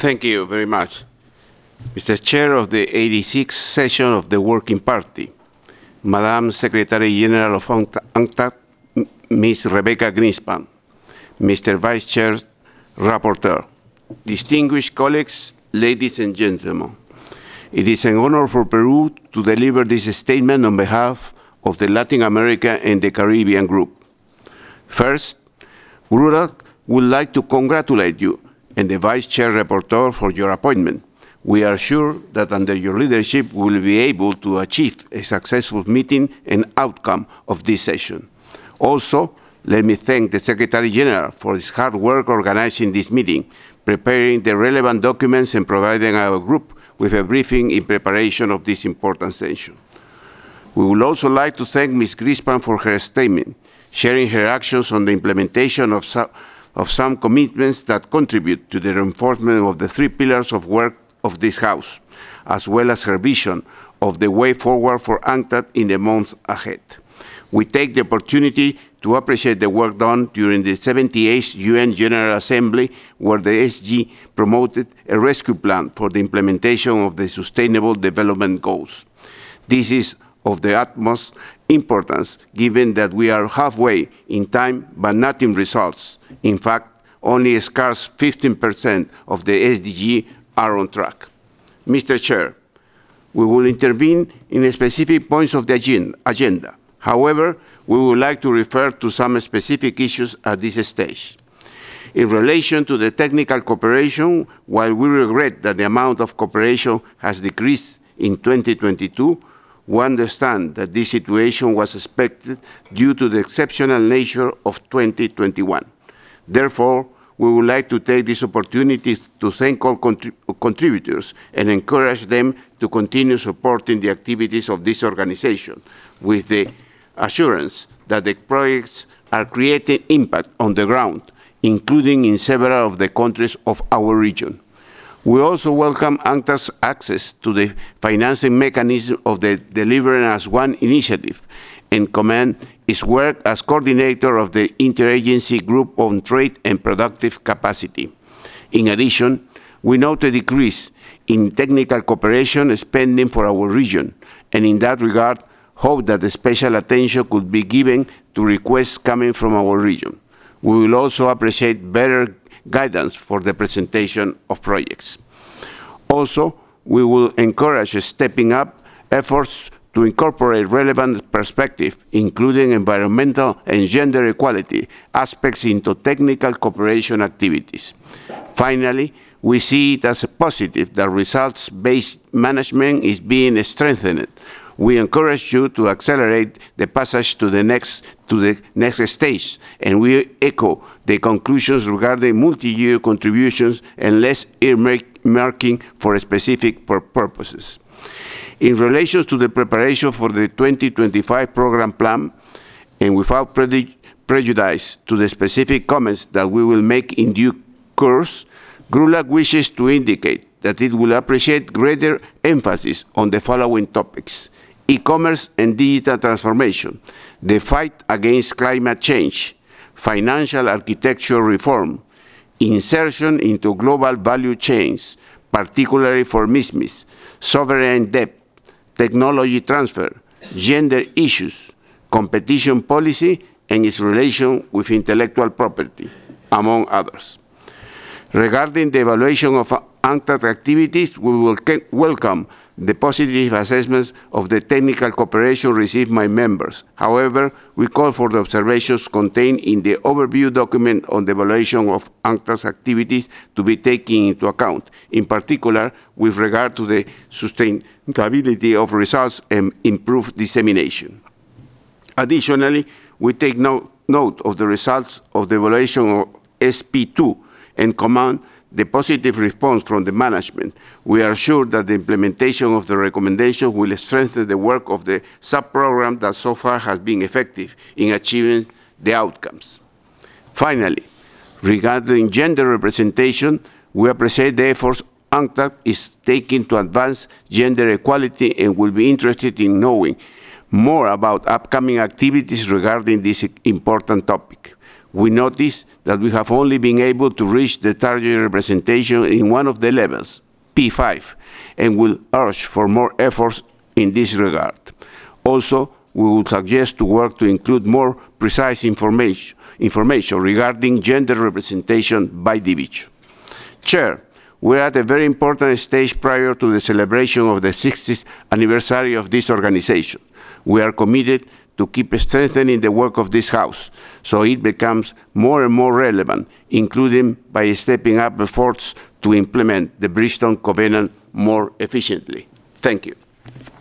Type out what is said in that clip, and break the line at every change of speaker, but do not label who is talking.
Thank you very much. Mr. Chair of the 86th session of the Working Party, Madam Secretary General of UNCTAD, Ms. Rebecca Greenspan, Mr. Vice Chair, Rapporteur, distinguished colleagues, ladies and gentlemen, it is an honor for Peru to deliver this statement on behalf of the Latin America and the Caribbean Group. First, GRULAC would like to congratulate you and the Vice Chair Rapporteur for your appointment. We are sure that under your leadership we will be able to achieve a successful meeting and outcome of this session. Also, let me thank the Secretary General for his hard work organizing this meeting, preparing the relevant documents and providing our group with a briefing in preparation of this important session. We would also like to thank Ms. Greenspan for her statement, sharing her actions on the implementation of some commitments that contribute to the reinforcement of the three pillars of work of this House, as well as her vision of the way forward for UNCTAD in the months ahead. We take the opportunity to appreciate the work done during the 78th UN General Assembly, where the SG promoted a rescue plan for the implementation of the Sustainable Development Goals. This is of the utmost importance, given that we are halfway in time but not in results. In fact, only a scarce 15% of the SDG are on track. Mr. Chair, we will intervene in specific points of the agenda. However, we would like to refer to some specific issues at this stage. In relation to the technical cooperation, while we regret that the amount of cooperation has decreased in 2022, we understand that this situation was expected due to the exceptional nature of 2021. Therefore, we would like to take this opportunity to thank all contributors and encourage them to continue supporting the activities of this organization with the assurance that the projects are creating impact on the ground, including in several of the countries of our region. We also welcome UNCTAD's access to the financing mechanism of the Delivering as One initiative and commend its work as coordinator of the Interagency Group on Trade and Productive Capacity. In addition, we note a decrease in technical cooperation spending for our region, and in that regard, hope that special attention could be given to requests coming from our region. We will also appreciate better guidance for the presentation of projects. Also, we will encourage stepping up efforts to incorporate relevant perspectives, including environmental and gender equality aspects into technical cooperation activities. Finally, we see it as a positive that results-based management is being strengthened. We encourage you to accelerate the passage to the next stage, and we echo the conclusions regarding multi-year contributions and less earmarking for specific purposes. In relation to the preparation for the 2025 program plan, and without prejudice to the specific comments that we will make in due course, GRULAC wishes to indicate that it will appreciate greater emphasis on the following topics: e-commerce and digital transformation, the fight against climate change, financial architecture reform, insertion into global value chains, particularly for MISMIS, sovereign debt, technology transfer, gender issues, competition policy, and its relation with intellectual property, among others. Regarding the evaluation of UNCTAD activities, we will welcome the positive assessments of the technical cooperation received by members. However, we call for the observations contained in the overview document on the evaluation of UNCTAD's activities to be taken into account, in particular with regard to the sustainability of results and improved dissemination. Additionally, we take note of the results of the evaluation of SP2 and commend the positive response from the management. We are sure that the implementation of the recommendation will strengthen the work of the sub-program that so far has been effective in achieving the outcomes. Finally, regarding gender representation, we appreciate the efforts UNCTAD is taking to advance gender equality and will be interested in knowing more about upcoming activities regarding this important topic. We notice that we have only been able to reach the target representation in one of the levels, P5, and will urge for more efforts in this regard. Also, we would suggest to work to include more precise information regarding gender representation by division. Chair, we are at a very important stage prior to the celebration of the 60th anniversary of this organization. We are committed to keep strengthening the work of this House so it becomes more and more relevant, including by stepping up efforts to implement the Bridgestone Covenant more efficiently. Thank you.